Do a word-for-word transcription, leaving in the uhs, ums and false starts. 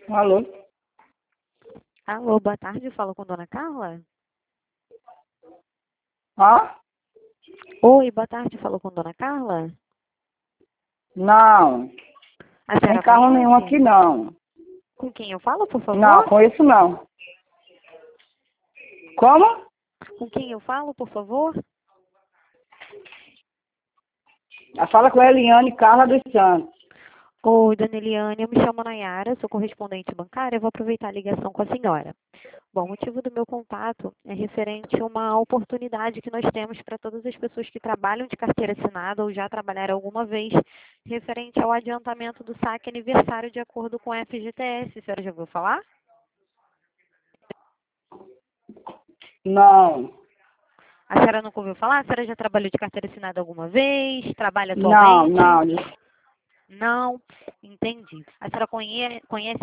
Alô? Alô, boa tarde, falo com Dona Carla? Hã? Oi, boa tarde, falo com Dona Carla? Não. A Tem senhora carro nenhum conhece? aqui, não. Com quem eu falo, por Não, favor? conheço não. Como? Com quem eu falo, por favor? Ela fala com a Eliane Carla dos Santos. Oi, Dona Eliane, eu me chamo Nayara, sou correspondente bancária, vou aproveitar a ligação com a senhora. Bom, o motivo do meu contato é referente a uma oportunidade que nós temos para todas as pessoas que trabalham de carteira assinada ou já trabalharam alguma vez, referente ao adiantamento do saque aniversário de acordo com a F G T S. A senhora já ouviu falar? Não. A senhora nunca ouviu falar? A senhora já trabalhou de carteira assinada alguma vez? Trabalha Não, atualmente? não. Não? Entendi. A senhora conhe- conhece